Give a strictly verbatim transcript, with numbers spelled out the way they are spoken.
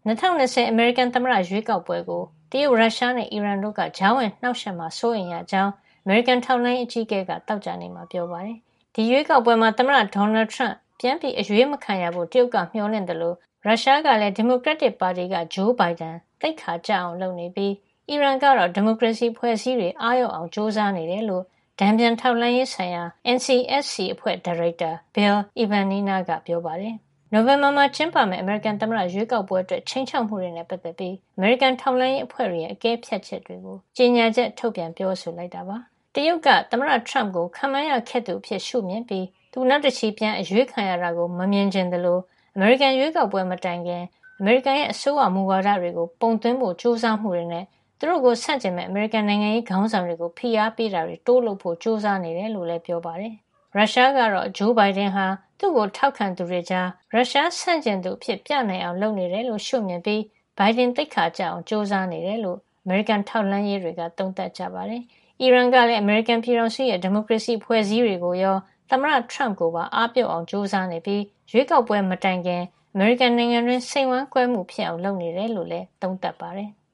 2020 အမေရိကန်သမ္မတရွေးကောက်ပွဲကိုတရုတ်ရုရှားနဲ့အီရန်တို့ကကြားဝင်နှောက်ယှက်မှာစိုးရိမ်ရကြောင်းအမေရိကန်ထောက်လှမ်းရေးအကြီးအကဲကသောကြာနေ့မှာပြောပါတယ်။ဒီရွေးကောက်ပွဲမှာသမ္မတဒေါ်နယ်ထရန့်ပြန်ပြီးအရွေးမခံရဖို့တရုတ်ကမျှော်လင့်တယ်လို့ရုရှားကလည်းဒီမိုကရက်တစ်ပါတီကဂျိုးဘိုင်ဒန်သိက္ခာကျအောင်လုပ်နေပြီးအီရန်ကတော့ဒီမိုကရေစီဖွဲ့စည်းတွေအားရောက်အောင်ကြိုးစားနေတယ်လို့ဒဏ်ပြန်ထောက်လှမ်းရေးဆိုင်ရာ N C S C အဖွဲ့ဒါရိုက်တာ Bill Ivanina ကပြောပါတယ်။နိုဝင်ဘာမှာကျင်းပမယ့်အမေရိကန်သမ္မတရွေးကောက်ပွဲအတွက်ချိန်ချောက်မှုတွေနဲ့ပတ်သက်ပြီးအမေရိကန်ထောက်လှမ်းရေးအဖွဲ့တွေရဲ့အကဲဖြတ်ချက်တွေကိုကြေညာချက်ထုတ်ပြန်ပြောဆိုလိုက်တာပါ။တရုတ်ကသမ္မတထရမ့်ကိုခန့်မှန်းရခက်သူအဖြစ်ရှုမြင်ပြီးသူနောက်တစ်ချီပြန်အရွေးခံရတာကိုမမြင်ချင်သလိုအမေရိကန်ရွေးကောက်ပွဲမတိုင်ခင်အမေရိကန်ရဲ့အစိုးရမူဝါဒတွေကိုပုံသွင်းဖို့ကြိုးစားမှုတွေနဲ့သူတို့ကိုဆန့်ကျင်မဲ့အမေရိကန်နိုင်ငံရေးခေါင်းဆောင်တွေကိုဖိအားပေးတာတွေတိုးလုပ်ဖို့ကြိုးစားနေတယ်လို့လည်းပြောပါတယ်။ရုရှားကတော့ဂျိုးဘိုင်ဒန်ဟာသူ့ကိုထောက်ခံသူတွေကြားရုရှားဆန့်ကျင်သူအဖြစ်ပြနိုင်အောင်လုပ်နေတယ်လို့ရှုမြင်ပြီးဘိုင်ဒန်သိက္ခာကျအောင်ကြိုးစားနေတယ်လို့အမေရိကန်ထောက်လှမ်းရေးတွေကသုံးသပ်ကြပါတယ်။အီရန်ကလည်းအမေရိကန်ပြည်ထောင်စုရဲ့ဒီမိုကရေစီဖွဲ့စည်းတွေကိုရောသမ္မတထရမ့်ကိုပါအားပြုတ်အောင်ကြိုးစားနေပြီးရွေးကောက်ပွဲမတိုင်ခင်အမေရိကန်နိုင်ငံတွင်းစိတ်ဝမ်းကွဲမှုဖြစ်အောင်လုပ်နေတယ်လို့လည်းသုံးသပ်ပါတယ်။